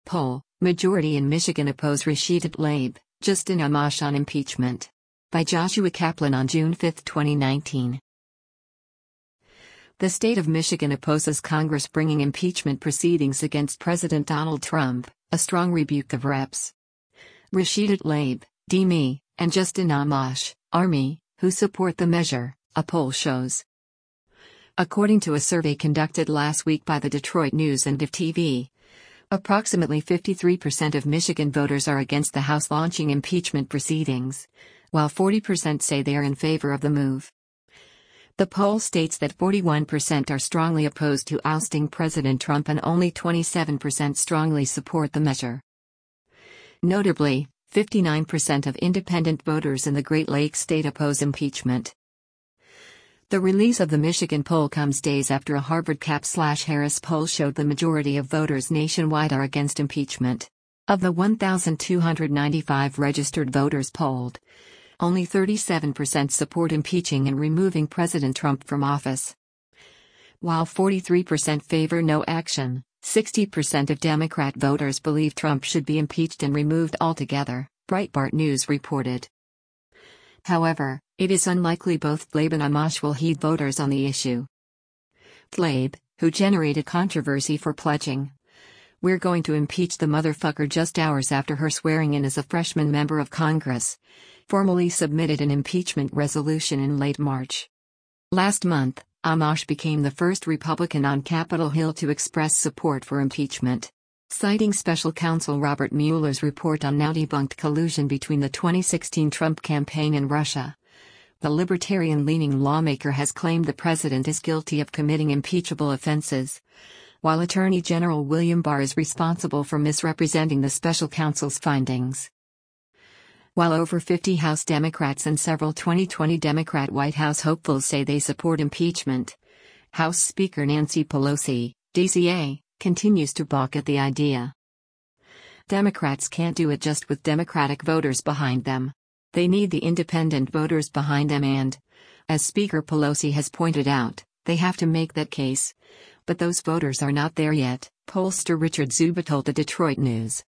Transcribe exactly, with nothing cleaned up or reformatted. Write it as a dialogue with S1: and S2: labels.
S1: Poll, Majority in Michigan oppose Rashida Tlaib, Justin Amash on impeachment. By Joshua Kaplan on June fifth, twenty nineteen. The state of Michigan opposes Congress bringing impeachment proceedings against President Donald Trump, a strong rebuke of Reps Rashida Tlaib, D M E, and Justin Amash, R M E, who support the measure, a poll shows. According to a survey conducted last week by the Detroit News and D I V T V, approximately fifty-three percent of Michigan voters are against the House launching impeachment proceedings, while forty percent say they are in favor of the move. The poll states that forty-one percent are strongly opposed to ousting President Trump and only twenty-seven percent strongly support the measure. Notably, fifty-nine percent of independent voters in the Great Lakes state oppose impeachment. The release of the Michigan poll comes days after a Harvard Cap/Harris poll showed the majority of voters nationwide are against impeachment. Of the one thousand two hundred ninety-five registered voters polled, only thirty-seven percent support impeaching and removing President Trump from office. While forty-three percent favor no action, sixty percent of Democrat voters believe Trump should be impeached and removed altogether, Breitbart News reported. However, it is unlikely both Tlaib and Amash will heed voters on the issue. Tlaib, who generated controversy for pledging, "We're going to impeach the motherfucker" just hours after her swearing in as a freshman member of Congress, formally submitted an impeachment resolution in late March. Last month, Amash became the first Republican on Capitol Hill to express support for impeachment. Citing special counsel Robert Mueller's report on now-debunked collusion between the twenty sixteen Trump campaign and Russia, the libertarian-leaning lawmaker has claimed the president is guilty of committing impeachable offenses, while Attorney General William Barr is responsible for misrepresenting the special counsel's findings. While over fifty House Democrats and several twenty twenty Democrat White House hopefuls say they support impeachment, House Speaker Nancy Pelosi, D C A, continues to balk at the idea. Democrats can't do it just with Democratic voters behind them. They need the independent voters behind them and, as Speaker Pelosi has pointed out, they have to make that case. But those voters are not there yet, pollster Richard Zuba told the Detroit News.